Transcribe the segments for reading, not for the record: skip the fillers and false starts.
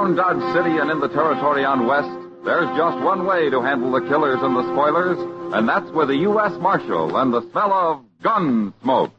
Around Dodge City and in the territory on West, there's just one way to handle the killers and the spoilers, and that's with a U.S. Marshal and the smell of gun smoke.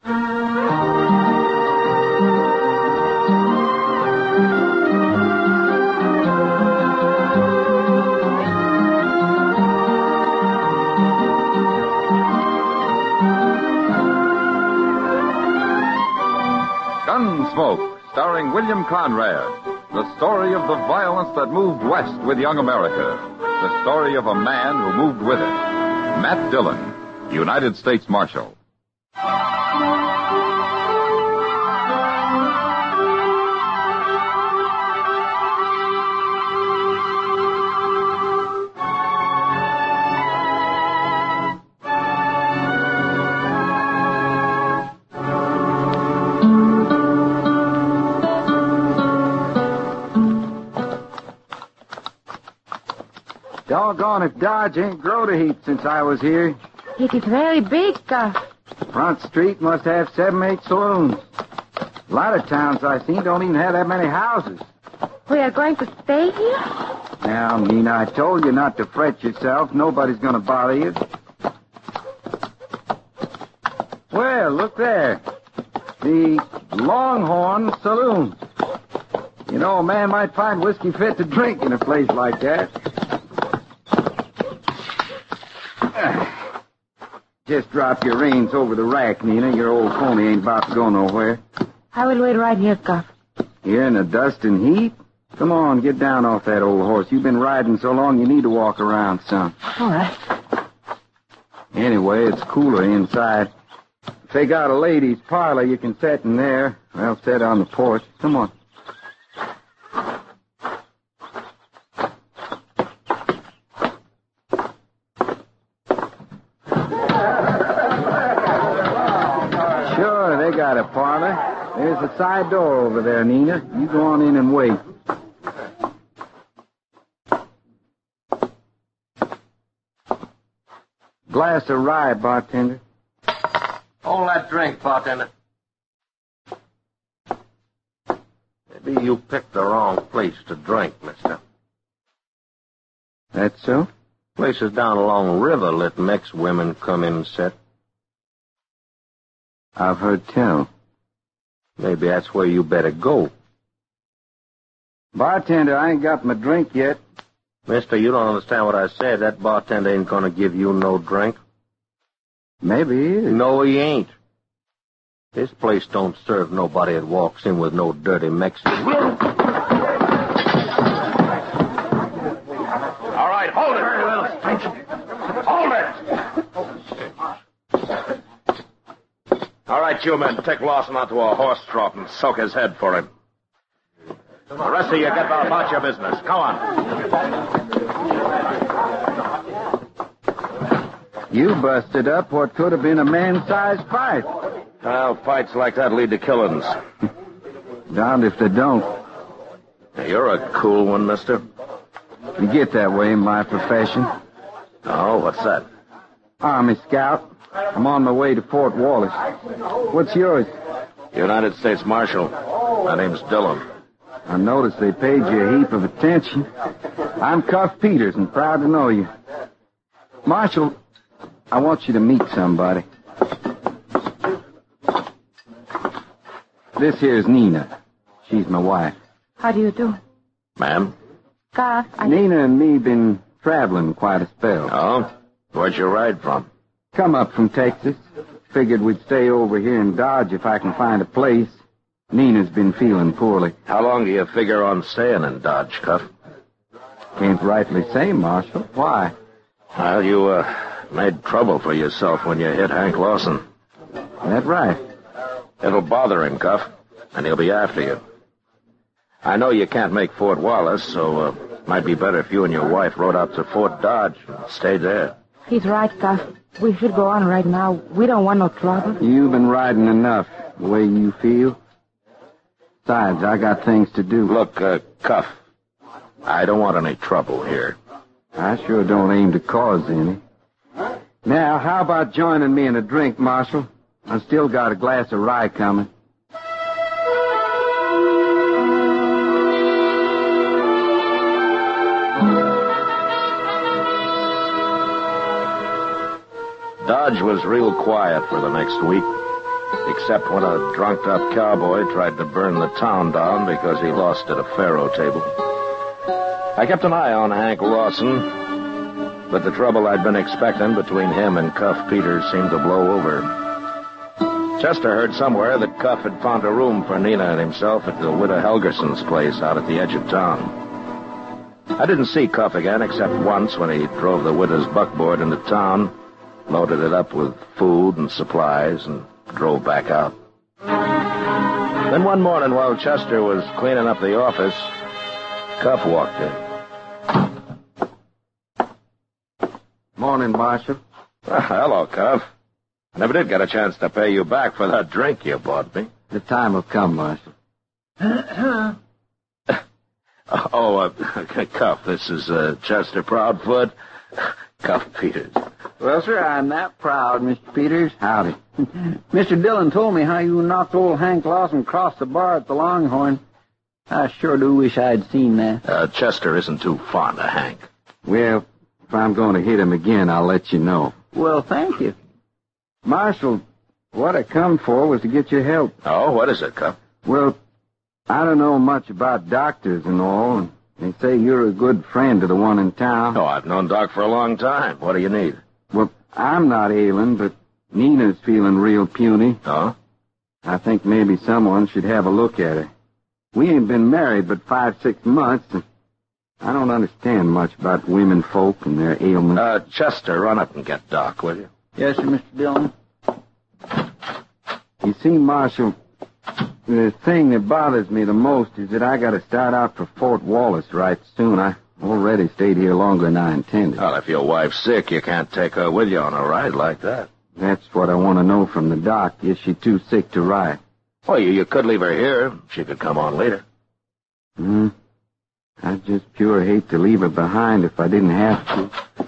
Gunsmoke, starring William Conrad. The story of the violence that moved west with young America. The story of a man who moved with it. Matt Dillon, United States Marshal. Doggone if Dodge ain't growed a heap since I was here. It is very big, Gus. Front Street must have 7, 8 saloons. A lot of towns I seen don't even have that many houses. We are going to stay here? Now, Nina, I told you not to fret yourself. Nobody's going to bother you. Well, look there. The Longhorn Saloon. You know, a man might find whiskey fit to drink in a place like that. Just drop your reins over the rack, Nina. Your old pony ain't about to go nowhere. I will wait right here, Gus. Here in the dust and heat? Come on, get down off that old horse. You've been riding so long you need to walk around some. All right. Anyway, it's cooler inside. If they got a ladies' parlor, you can sit in there. I'll sit on the porch. Come on. Got a parlor. There's a side door over there, Nina. You go on in and wait. Glass of rye, bartender. Hold that drink, bartender. Maybe you picked the wrong place to drink, mister. That's so? Places down along the river let mixed women come in and sit. I've heard tell. Maybe that's where you better go. Bartender, I ain't got my drink yet. Mister, you don't understand what I said. That bartender ain't gonna give you no drink. Maybe he is. No, he ain't. This place don't serve nobody that walks in with no dirty Mexican. All right, hold it. Very little stranger. Hold it. All right, you men, take Lawson out to a horse trough and soak his head for him. The rest of you get about your business. Come on. You busted up what could have been a man-sized fight. Well, fights like that lead to killings. Darned if they don't. You're a cool one, mister. You get that way in my profession. Oh, what's that? Army Scout. I'm on my way to Fort Wallace. What's yours? United States Marshal. My name's Dillon. I noticed they paid you a heap of attention. I'm Cuff Peters and proud to know you. Marshal, I want you to meet somebody. This here's Nina. She's my wife. How do you do? Ma'am? Gus, Nina and me been traveling quite a spell. Oh? Where'd you ride from? Come up from Texas. Figured we'd stay over here in Dodge if I can find a place. Nina's been feeling poorly. How long do you figure on staying in Dodge, Cuff? Can't rightly say, Marshal. Why? Well, you, made trouble for yourself when you hit Hank Lawson. That right. It'll bother him, Cuff, and he'll be after you. I know you can't make Fort Wallace, so, might be better if you and your wife rode out to Fort Dodge and stayed there. He's right, Gus. We should go on right now. We don't want no trouble. You've been riding enough, the way you feel. Besides, I got things to do. Look, Cuff, I don't want any trouble here. I sure don't aim to cause any. Now, how about joining me in a drink, Marshal? I've still got a glass of rye coming. Dodge was real quiet for the next week, except when a drunk-up cowboy tried to burn the town down because he lost at a faro table. I kept an eye on Hank Lawson, but the trouble I'd been expecting between him and Cuff Peters seemed to blow over. Chester heard somewhere that Cuff had found a room for Nina and himself at the widow Helgerson's place out at the edge of town. I didn't see Cuff again except once when he drove the widow's buckboard into town, loaded it up with food and supplies, and drove back out. Then one morning while Chester was cleaning up the office, Cuff walked in. Morning, Marshal. Hello, Cuff. I never did get a chance to pay you back for that drink you bought me. The time will come, Marshal. Cuff, this is Chester Proudfoot. Cuff Peters. Well, sir, I'm that proud, Mr. Peters. Howdy. Mr. Dillon told me how you knocked old Hank Lawson across the bar at the Longhorn. I sure do wish I'd seen that. Chester isn't too fond of Hank. Well, if I'm going to hit him again, I'll let you know. Well, thank you. Marshal, what I come for was to get your help. Oh, what is it, Cuff? Well, I don't know much about doctors and all, and they say you're a good friend to the one in town. Oh, I've known Doc for a long time. What do you need? Well, I'm not ailing, but Nina's feeling real puny. Oh? I think maybe someone should have a look at her. We ain't been married but 5-6 months, and I don't understand much about women folk and their ailments. Chester, run up and get Doc, will you? Yes, sir, Mr. Dillon. You see, Marshal, the thing that bothers me the most is that I got to start out for Fort Wallace right soon. I already stayed here longer than I intended. Well, if your wife's sick, you can't take her with you on a ride like that. That's what I want to know from the doc. Is she too sick to ride? Well, you could leave her here. She could come on later. I just pure hate to leave her behind if I didn't have to.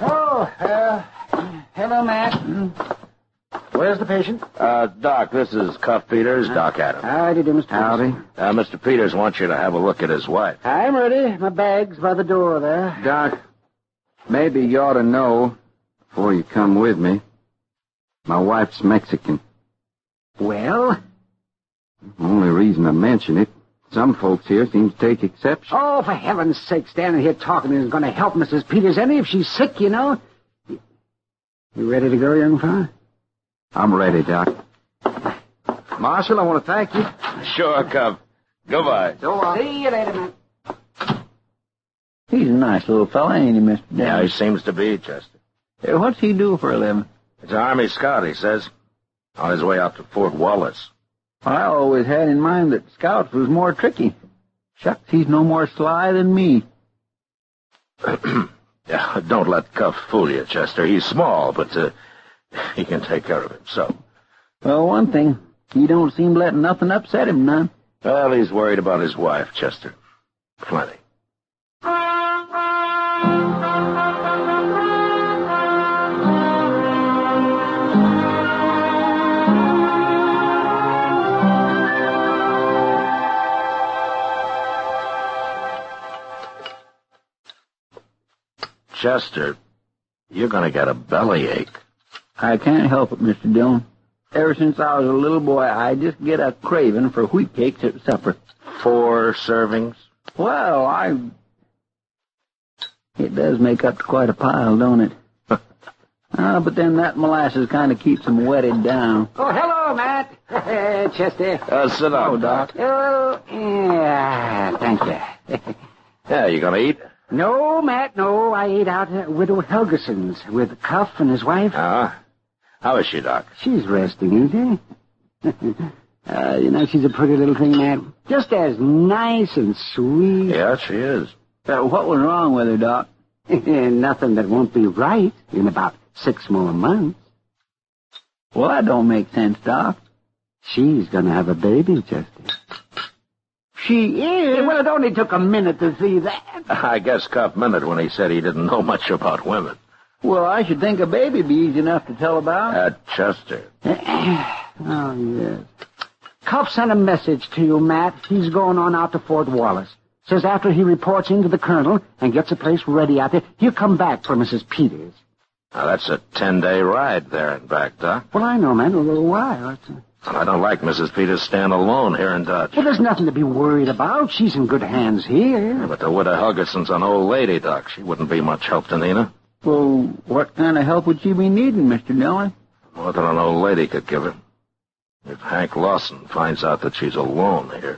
Hello, Matt. Where's the patient? Doc, this is Cuff Peters, Doc Adams. Howdy, Mr. Peters. Howdy. Mr. Peters wants you to have a look at his wife. I'm ready. My bag's by the door there. Doc, maybe you ought to know, before you come with me, my wife's Mexican. Well? Only reason I mention it, some folks here seem to take exception. Oh, for heaven's sake, standing here talking isn't going to help Mrs. Peters any if she's sick, you know. You ready to go, young fella? I'm ready, Doc. Marshal, I want to thank you. Sure, Cuff. Goodbye. So long. See you later, man. He's a nice little fella, ain't he, Mr. Dillon? Yeah, he seems to be, Chester. What's he do for a living? He's an Army scout, he says. On his way out to Fort Wallace. I always had in mind that scouts was more tricky. Shucks, he's no more sly than me. Yeah, don't let Cuff fool you, Chester. He's small, but he can take care of himself. Well, one thing, he don't seem to let nothing upset him none. Well, he's worried about his wife, Chester. Plenty. Chester, you're going to get a bellyache. I can't help it, Mr. Dillon. Ever since I was a little boy, I just get a craving for wheat cakes at supper. 4 servings? Well, It does make up to quite a pile, don't it? But then that molasses kind of keeps them wetted down. Oh, hello, Matt. Chester. Sit down, Doc. Oh, yeah, thank you. Yeah, you going to eat? No, Matt, no. I ate out at Widow Helgerson's with Cuff and his wife. How is she, Doc? She's resting, ain't she? She's a pretty little thing, Matt. Just as nice and sweet. Yeah, she is. What was wrong with her, Doc? Nothing that won't be right in about 6 more months. Well, that don't make sense, Doc. She's gonna have a baby, Chester. She is? Well, it only took a minute to see that. I guess Cuff meant it when he said he didn't know much about women. Well, I should think a baby be easy enough to tell about. Chester. Oh, yes. Cuff sent a message to you, Matt. He's going on out to Fort Wallace. Says after he reports into the colonel and gets a place ready out there, he'll come back for Mrs. Peters. Now, that's a 10-day ride there and back, Doc. Well, I know, man. A little while. And I don't like Mrs. Peters staying alone here in Dodge. Well, there's nothing to be worried about. She's in good hands here. Yeah, but the widow Hugerson's an old lady, Doc. She wouldn't be much help to Nina. Well, what kind of help would she be needing, Mr. Dillon? More than an old lady could give her. If Hank Lawson finds out that she's alone here.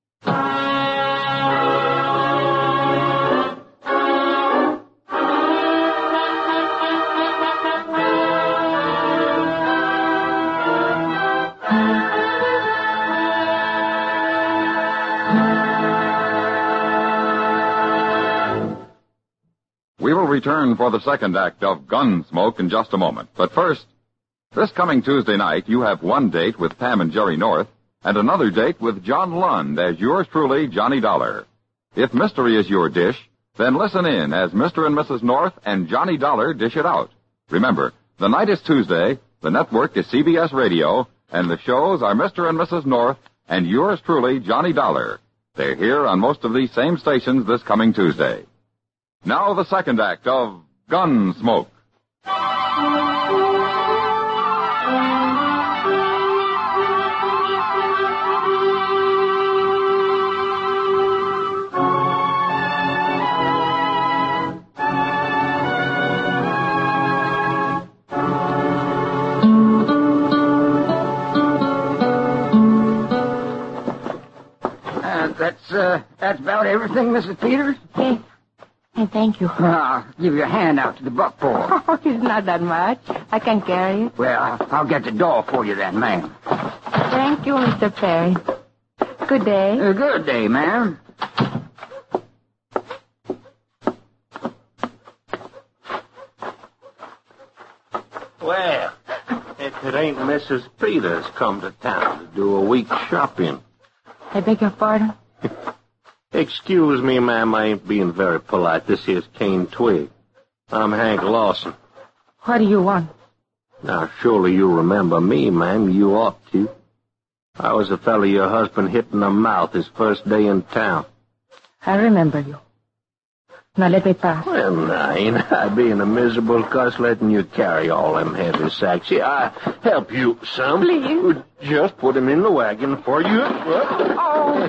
We will return for the second act of Gunsmoke in just a moment. But first, this coming Tuesday night, you have one date with Pam and Jerry North and another date with John Lund as yours truly, Johnny Dollar. If mystery is your dish, then listen in as Mr. and Mrs. North and Johnny Dollar dish it out. Remember, the night is Tuesday, the network is CBS Radio, and the shows are Mr. and Mrs. North and yours truly, Johnny Dollar. They're here on most of these same stations this coming Tuesday. Now the second act of Gunsmoke. That's about everything, Mrs. Peters. Yes. And thank you. I'll give you a hand out to the buckboard. Oh, it's not that much. I can carry it. Well, I'll get the door for you then, ma'am. Thank you, Mr. Perry. Good day. Good day, ma'am. Well, if it ain't Mrs. Peters come to town to do a week's shopping. I beg your pardon? Excuse me, ma'am, I ain't being very polite. This here's Kane Twig. I'm Hank Lawson. What do you want? Now, surely you remember me, ma'am. You ought to. I was the fellow your husband hit in the mouth his first day in town. I remember you. Now let me pass. Well, now, ain't I being a miserable cuss letting you carry all them heavy sacks? Yeah, I help you some. Please. Just put him in the wagon for you. Oh.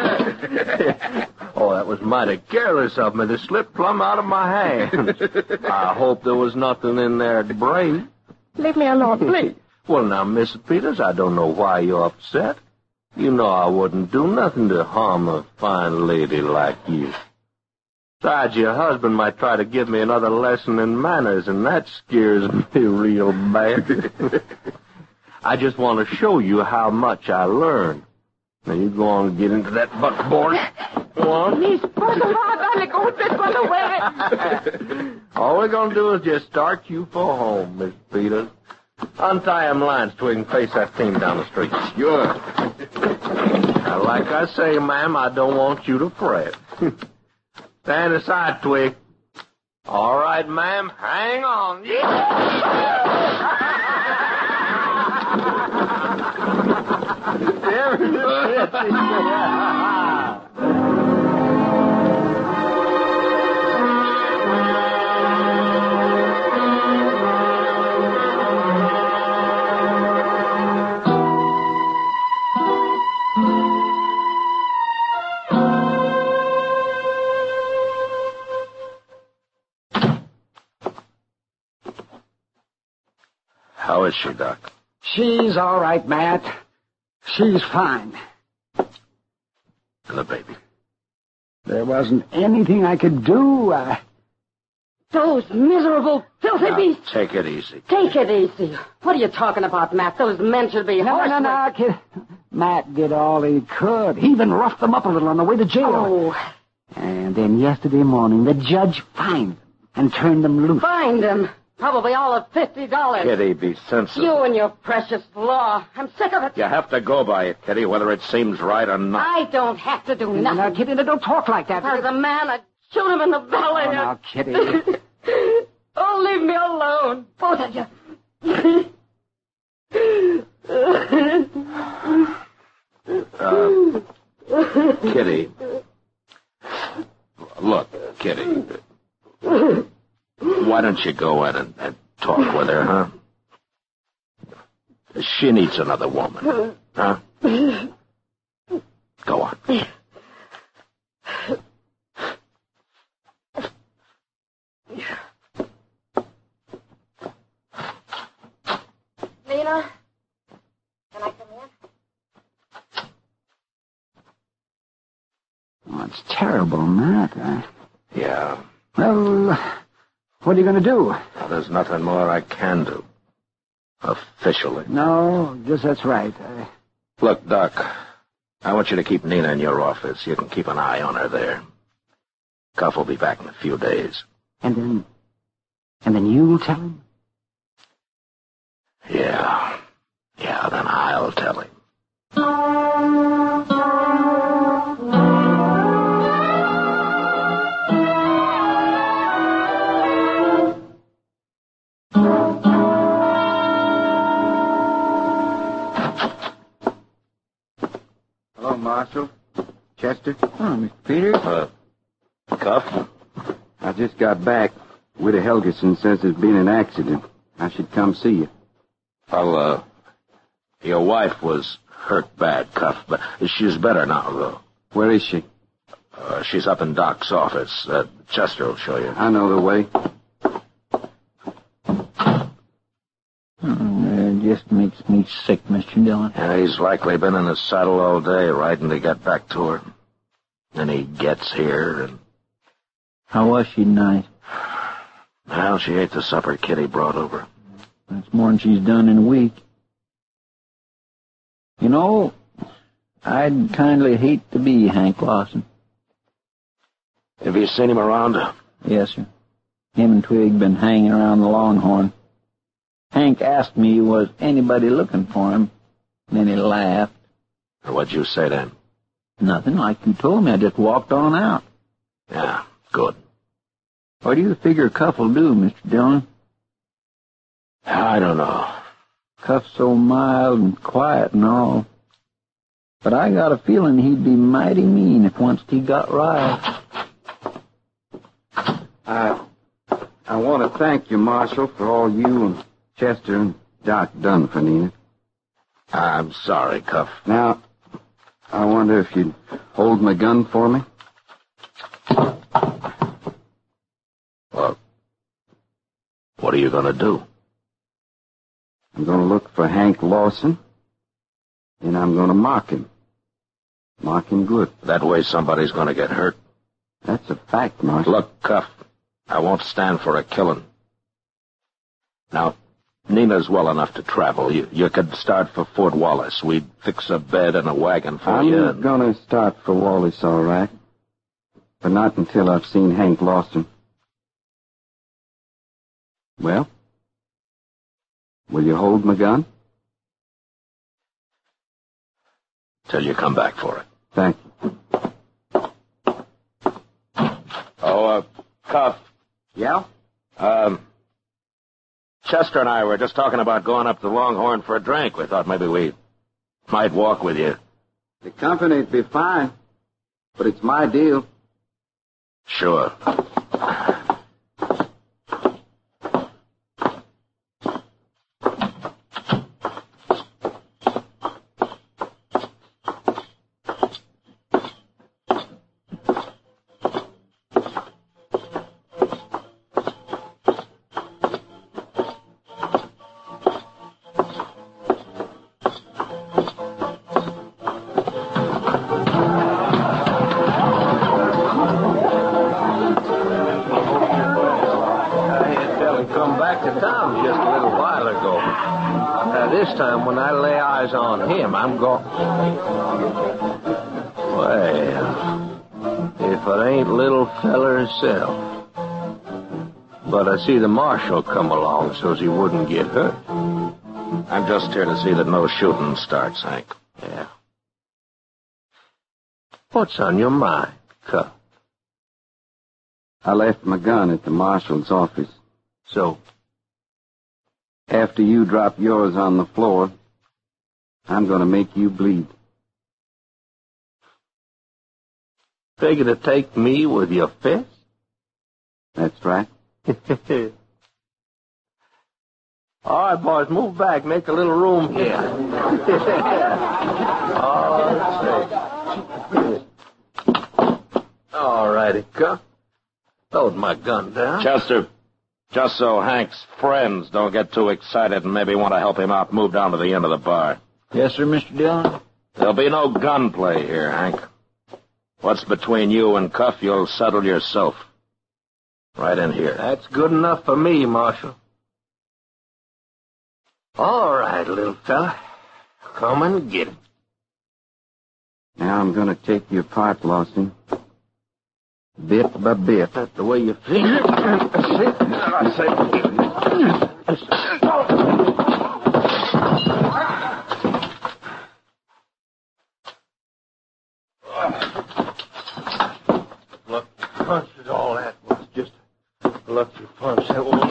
Oh, that was mighty careless of me. They slipped plumb out of my hands. I hope there was nothing in there to break. Leave me alone, please. Well, now, Mrs. Peters, I don't know why you're upset. You know I wouldn't do nothing to harm a fine lady like you. Besides, your husband might try to give me another lesson in manners, and that scares me real bad. I just want to show you how much I learned. Now, you go on and get into that buckboard. Go on. All we're going to do is just start you for home, Miss Peters. Untie them lines so we can face that team down the street. Sure. Now, like I say, ma'am, I don't want you to fret. Stand aside, Twig. All right, ma'am. Hang on. How is she, Doc? She's all right, Matt. She's fine. And the baby? There wasn't anything I could do. Those miserable, filthy beasts. Take it easy. Take it easy. What are you talking about, Matt? Those men should be horsemen. No, kid. Matt did all he could. He even roughed them up a little on the way to jail. Oh. And then yesterday morning, the judge fined them and turned them loose. Find them. Probably all of $50. Kitty, be sensible. You and your precious law. I'm sick of it. You have to go by it, Kitty, whether it seems right or not. I don't have to do nothing. Now, Kitty, don't talk like that. If I was a man, I'd shoot him in the belly. Oh, now, Kitty. Oh, leave me alone, both of you. Kitty. Look, Kitty. Why don't you go in and talk with her, huh? She needs another woman, huh? Go on. Lena, can I come in? Oh, it's terrible, Matt. Yeah. Well, what are you going to do? Well, there's nothing more I can do. Officially. No, guess that's right. Look, Doc, I want you to keep Nina in your office. You can keep an eye on her there. Cuff will be back in a few days. And then you'll tell him? Yeah. Yeah, then I'll tell him. Hello, Marshal. Chester? Oh, Mr. Peters? Cuff? I just got back. Widow Helgeson says there's been an accident. I should come see you. Well, your wife was hurt bad, Cuff, but she's better now, though. Where is she? She's up in Doc's office. Chester will show you. I know the way. It just makes me sick, Mr. Dillon. Yeah, he's likely been in his saddle all day, riding to get back to her. Then he gets here, and... How was she tonight? Well, she ate the supper Kitty brought over. That's more than she's done in a week. You know, I'd kindly hate to be Hank Lawson. Have you seen him around? Yes, sir. Him and Twig been hanging around the Longhorn. Hank asked me was anybody looking for him. Then he laughed. What'd you say to him? Nothing, like you told me. I just walked on out. Yeah, good. What do you figure Cuff will do, Mr. Dillon? I don't know. Cuff's so mild and quiet and all. But I got a feeling he'd be mighty mean if once he got riled. I want to thank you, Marshal, for all you and Chester and Doc done for Nina. I'm sorry, Cuff. Now, I wonder if you'd hold my gun for me? Well, what are you going to do? I'm going to look for Hank Lawson, and I'm going to mock him. Mock him good. That way somebody's going to get hurt. That's a fact, Marshal. Look, Cuff, I won't stand for a killing. Now, Nina's well enough to travel. You could start for Fort Wallace. We'd fix a bed and a wagon for you. I'm going to start for Wallace, all right. But not until I've seen Hank Lawson. Well? Will you hold my gun? Till you come back for it. Thank you. Cuff. Yeah? Chester and I were just talking about going up to Longhorn for a drink. We thought maybe we might walk with you. The company'd be fine, but it's my deal. Sure. This time, when I lay eyes on him, I'm going... Well, if it ain't little feller himself. But I see the marshal come along so's he wouldn't get hurt. I'm just here to see that no shooting starts, Hank. Yeah. What's on your mind, Cuff? I left my gun at the marshal's office. So? After you drop yours on the floor, I'm going to make you bleed. Figure to take me with your fist? That's right. All right, boys, move back. Make a little room here. All righty, Cuff. Load my gun down. Chester, just so Hank's friends don't get too excited and maybe want to help him out, move down to the end of the bar. Yes, sir, Mr. Dillon? There'll be no gunplay here, Hank. What's between you and Cuff, you'll settle yourself. Right in here. That's good enough for me, Marshal. All right, little fella. Come and get it. Now I'm going to take you apart, Lawson. Bit by bit. That's the way you feel. I Look, punches, all that was just a lucky punch. That was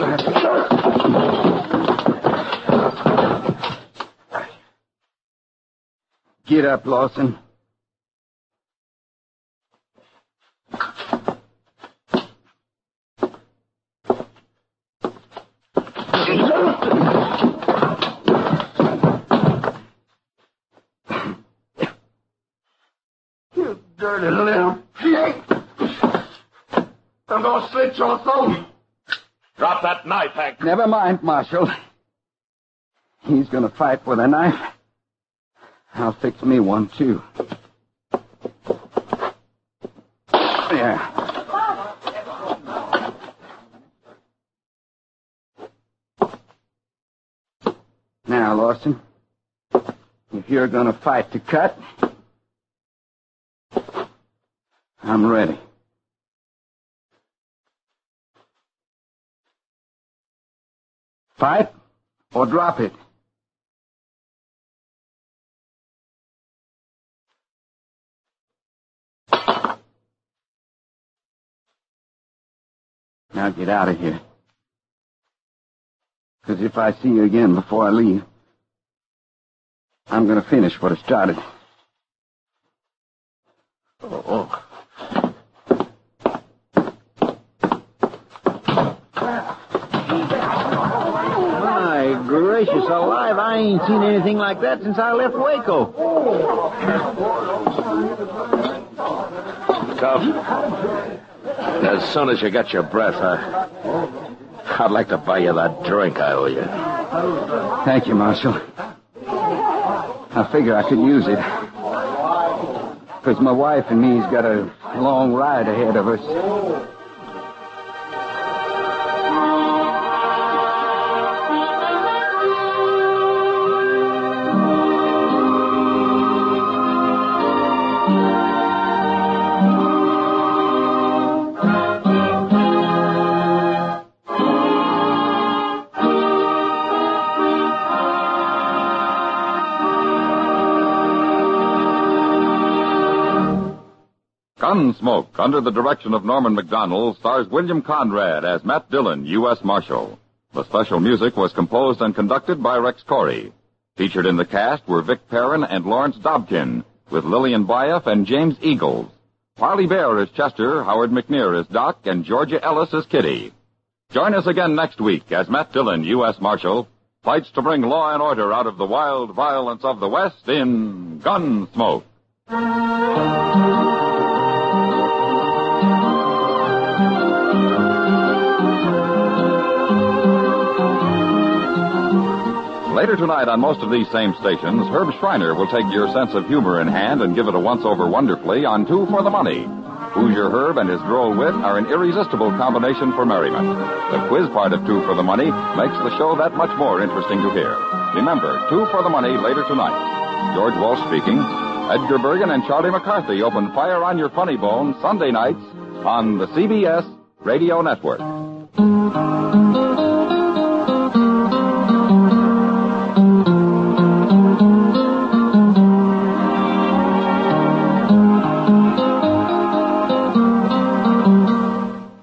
Get up, Lawson. You dirty little pig. I'm going to slit your throat. Drop that knife, Hank. Never mind, Marshal. He's going to fight with a knife. I'll fix me one, too. Yeah. Now, Lawson, if you're going to fight to cut, I'm ready. Fight or drop it. Now get out of here. Because if I see you again before I leave, I'm going to finish what I started. Oh. My gracious alive, I ain't seen anything like that since I left Waco. Cuff, as soon as you get your breath, I'd like to buy you that drink I owe you. Thank you, Marshal. I figure I could use it. Because my wife and me's got a long ride ahead of us. Gunsmoke, under the direction of Norman Macdonald, stars William Conrad as Matt Dillon, U.S. Marshal. The special music was composed and conducted by Rex Corey. Featured in the cast were Vic Perrin and Lawrence Dobkin, with Lillian Buyeff and James Eagles. Parley Bear is Chester, Howard McNear is Doc, and Georgia Ellis is Kitty. Join us again next week as Matt Dillon, U.S. Marshal, fights to bring law and order out of the wild violence of the West in Gunsmoke. Later tonight on most of these same stations, Herb Schreiner will take your sense of humor in hand and give it a once-over wonderfully on Two for the Money. Hoosier Herb and his droll wit are an irresistible combination for merriment. The quiz part of Two for the Money makes the show that much more interesting to hear. Remember, Two for the Money later tonight. George Walsh speaking. Edgar Bergen and Charlie McCarthy open Fire on Your Funny Bone Sunday nights on the CBS Radio Network.